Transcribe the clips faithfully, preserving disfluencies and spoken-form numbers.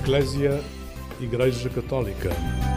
Eclésia, Igreja Católica.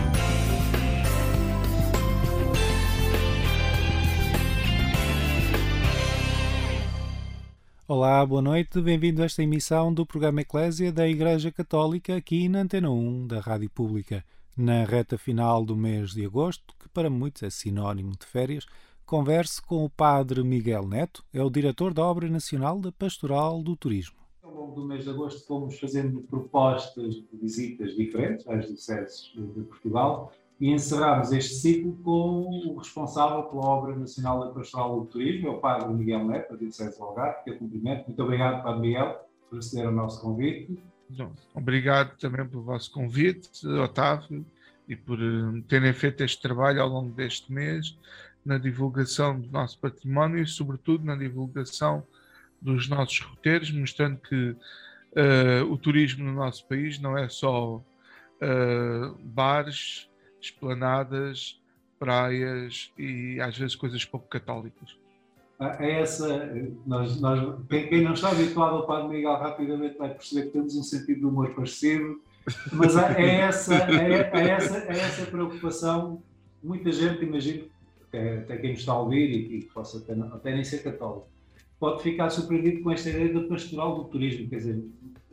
Olá, boa noite, bem-vindo a esta emissão do programa Eclésia da Igreja Católica aqui na Antena um da Rádio Pública. Na reta final do mês de agosto, que para muitos é sinónimo de férias, converse com o Padre Miguel Neto, é o diretor da Obra Nacional da Pastoral do Turismo. Ao longo do mês de agosto fomos fazendo propostas de visitas diferentes às dioceses de Portugal e encerramos este ciclo com o responsável pela Obra Nacional da Pastoral do Turismo, é o Padre Miguel Neto, da Diocese de Algarve, que eu cumprimento. Muito obrigado, Padre Miguel, por aceder ao nosso convite. Obrigado também pelo vosso convite, Otávio, e por terem feito este trabalho ao longo deste mês na divulgação do nosso património e, sobretudo, na divulgação dos nossos roteiros, mostrando que uh, o turismo no nosso país não é só uh, bares, esplanadas, praias e, às vezes, coisas pouco católicas. É essa, nós, nós, quem não está habituado ao Padre Miguel rapidamente vai perceber que temos um sentido de humor parecido, mas é essa, é, é essa, é essa preocupação. Muita gente, imagino, até, até quem nos está a ouvir e que possa até, até nem ser católico, pode ficar surpreendido com esta ideia da pastoral do turismo, quer dizer,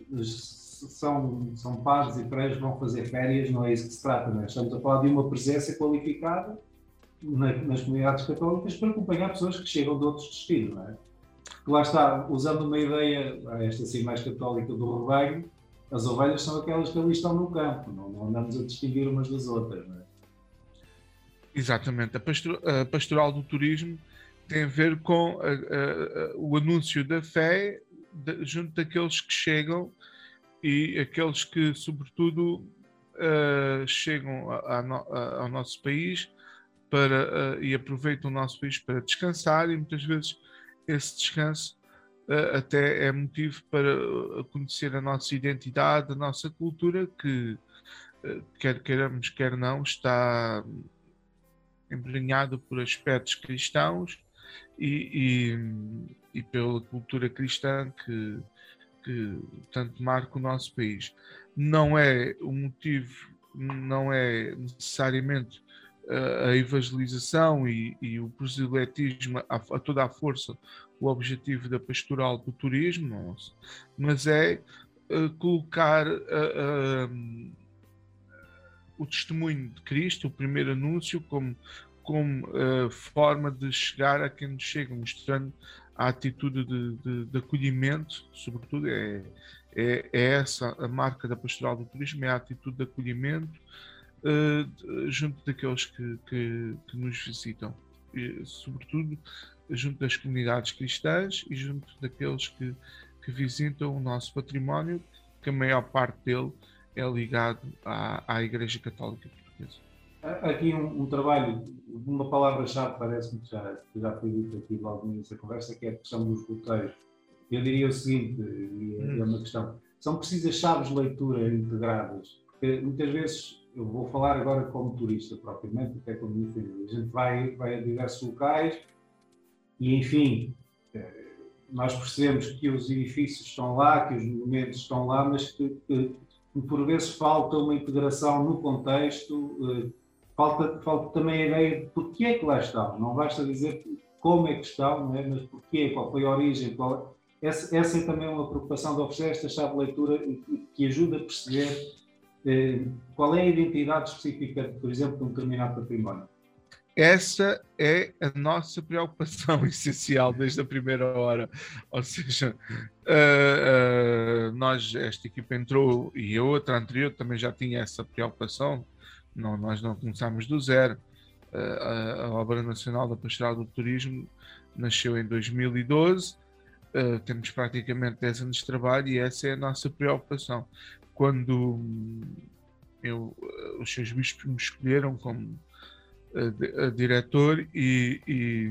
são, são padres e freios que vão fazer férias, não é isso que se trata, não é? Estamos a falar de uma presença qualificada nas comunidades católicas para acompanhar pessoas que chegam de outros destinos, não é? Lá está, usando uma ideia, esta assim mais católica do rebanho, as ovelhas são aquelas que ali estão no campo, não, não andamos a distinguir umas das outras, não é? Exatamente, a, pastor, a pastoral do turismo tem a ver com a, a, a, o anúncio da fé de, junto daqueles que chegam e aqueles que, sobretudo, uh, chegam a, a, ao nosso país para, uh, e aproveitam o nosso país para descansar, e muitas vezes esse descanso uh, até é motivo para conhecer a nossa identidade, a nossa cultura, que, uh, quer queiramos, quer não, está embrenhado por aspectos cristãos e, e, e pela cultura cristã que, que tanto marca o nosso país. Não é o motivo, não é necessariamente a evangelização e, e o proselitismo a, a toda a força o objetivo da pastoral do turismo, mas é uh, colocar uh, uh, o testemunho de Cristo, o primeiro anúncio, como, como uh, forma de chegar a quem nos chega, mostrando a atitude de, de, de acolhimento, sobretudo, é, é, é essa a marca da pastoral do turismo, é a atitude de acolhimento Uh, junto daqueles que, que, que nos visitam, e, sobretudo junto das comunidades cristãs e junto daqueles que, que visitam o nosso património, que a maior parte dele é ligado à, à Igreja Católica Portuguesa. Aqui um, um trabalho, uma palavra-chave parece-me que já, já foi dito aqui logo no início da conversa, que é a questão dos roteiros. Eu diria o seguinte, e é hum. uma questão, são precisas chaves de leitura integradas, porque muitas vezes eu vou falar agora como turista propriamente, até como minha família. A gente vai, vai a diversos locais e, enfim, nós percebemos que os edifícios estão lá, que os monumentos estão lá, mas que, que, que por vezes falta uma integração no contexto, falta, falta também a ideia de porquê é que lá estão. Não basta dizer como é que estão, não é? Mas porquê, qual foi a origem, qual... essa, essa é também uma preocupação de oferecer esta chave de leitura que ajuda a perceber qual é a identidade específica, por exemplo, de um determinado património? Essa é a nossa preocupação essencial desde a primeira hora. Ou seja, uh, uh, nós, esta equipa entrou, e a outra anterior também já tinha essa preocupação. Não, nós não começámos do zero. Uh, a, a Obra Nacional da Pastoral do Turismo nasceu em dois mil e doze. Uh, temos praticamente dez anos de trabalho e essa é a nossa preocupação. Quando eu, os seus bispos me escolheram como a, a diretor e,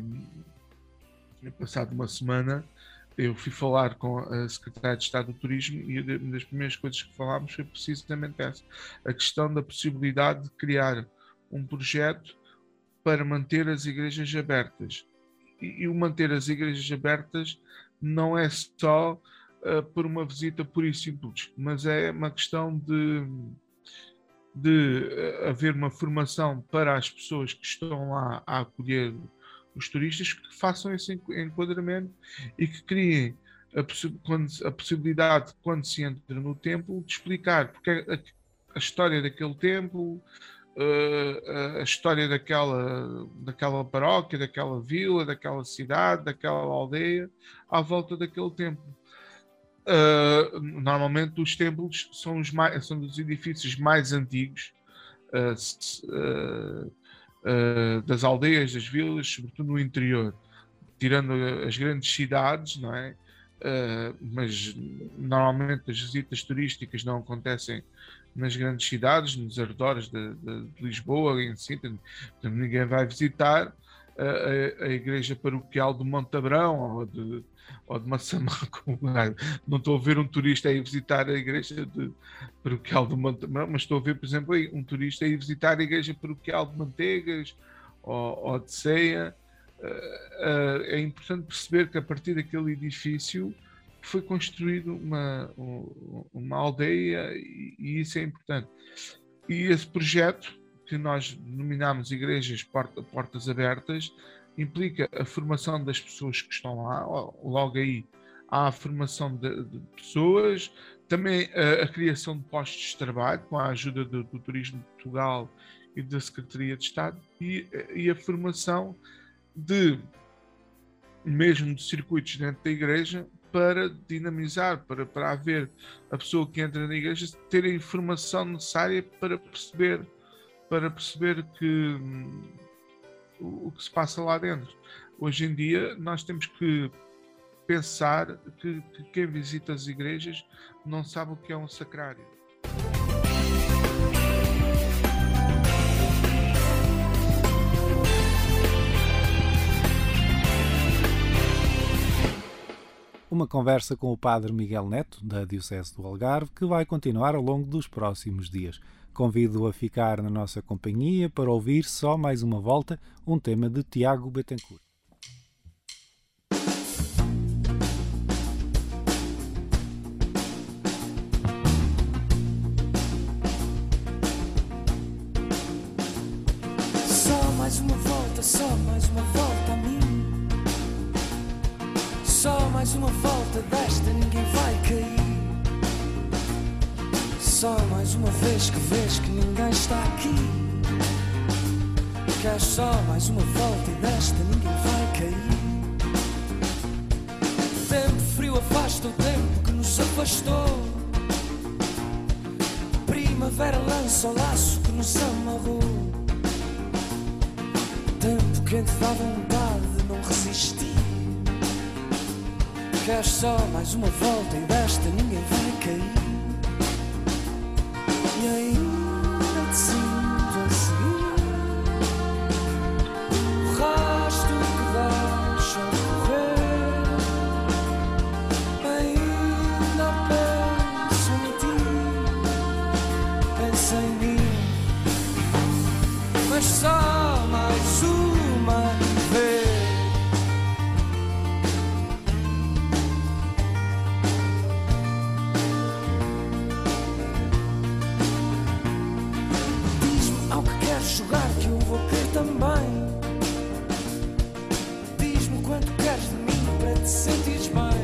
e passado uma semana eu fui falar com a Secretária de Estado do Turismo e uma das primeiras coisas que falámos foi precisamente essa, a questão da possibilidade de criar um projeto para manter as igrejas abertas. E, e o manter as igrejas abertas não é só uh, por uma visita pura e simples, mas é uma questão de, de uh, haver uma formação para as pessoas que estão lá a acolher os turistas, que façam esse enquadramento e que criem a, possi quando, a possibilidade, quando se entra no templo, de explicar porque a, a história daquele templo, uh, a história daquela, daquela paróquia, daquela vila, daquela cidade, daquela aldeia, à volta daquele templo. Uh, normalmente os templos são, os mais, são dos edifícios mais antigos uh, uh, uh, das aldeias, das vilas, sobretudo no interior, tirando as grandes cidades, não é? Uh, mas normalmente as visitas turísticas não acontecem nas grandes cidades, nos arredores de, de, de Lisboa, em Sintra. Ninguém vai visitar uh, a, a igreja paroquial do Monte Abrão ou de, ou de Massamaco. Não estou a ver um turista a ir visitar a igreja de, paroquial do Monte Abrão, mas estou a ver, por exemplo, um turista a ir visitar a igreja paroquial de Manteigas ou, ou de Ceia. Uh, uh, é importante perceber que a partir daquele edifício foi construído uma, uma aldeia e, e isso é importante. E esse projeto, que nós denominamos Igrejas Porta, Portas Abertas, implica a formação das pessoas que estão lá. Logo aí há a formação de, de pessoas, também a, a criação de postos de trabalho com a ajuda do, do Turismo de Portugal e da Secretaria de Estado e, e a formação de mesmo de circuitos dentro da igreja para dinamizar, para, para haver a pessoa que entra na igreja ter a informação necessária para perceber para perceber que hum, o, o que se passa lá dentro. Hoje em dia nós temos que pensar que, que quem visita as igrejas não sabe o que é um sacrário. Uma conversa com o padre Miguel Neto, da Diocese do Algarve, que vai continuar ao longo dos próximos dias. Convido-o a ficar na nossa companhia para ouvir só mais uma volta um tema de Tiago Bettencourt. Só mais uma volta, só mais uma volta a mim. Só mais uma volta desta, ninguém vai cair. Só mais uma vez que vês que ninguém está aqui. Queres só mais uma volta e desta ninguém vai cair. Tempo frio afasta o tempo que nos afastou. Primavera lança o laço que nos amarrou. Tempo quente dá vontade de não resistir. Queres só mais uma volta e desta ninguém vai cair. E ainda te sinto a seguir o rastro que deixa correr. Ainda penso em ti, penso em mim. Mas só mais uma vez. Jogar que eu vou querer também. Diz-me quanto queres de mim para te sentires bem.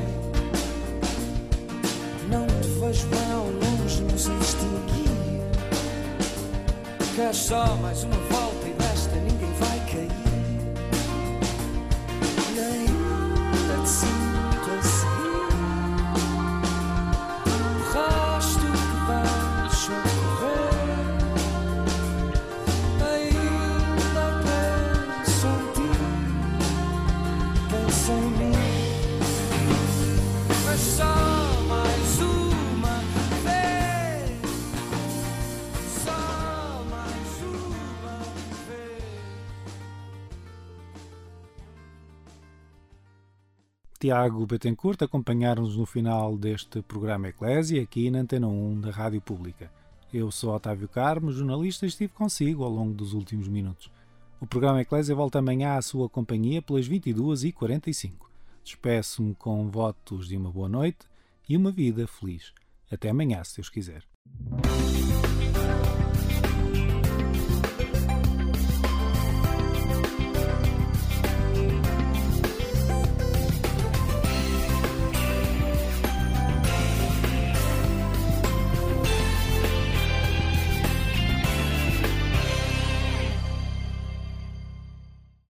Não te vejo bem ao longe, não sei distinguir. Queres só mais uma volta e desta ninguém vai cair. E ainda te sinto a seguir o rastro que deixa correr. Tiago Bettencourt acompanhar-nos no final deste programa Eclésia, aqui na Antena um da Rádio Pública. Eu sou Otávio Carmo, jornalista, e estive consigo ao longo dos últimos minutos. O programa Eclésia volta amanhã à sua companhia pelas vinte e duas e quarenta e cinco. Despeço-me com votos de uma boa noite e uma vida feliz. Até amanhã, se Deus quiser.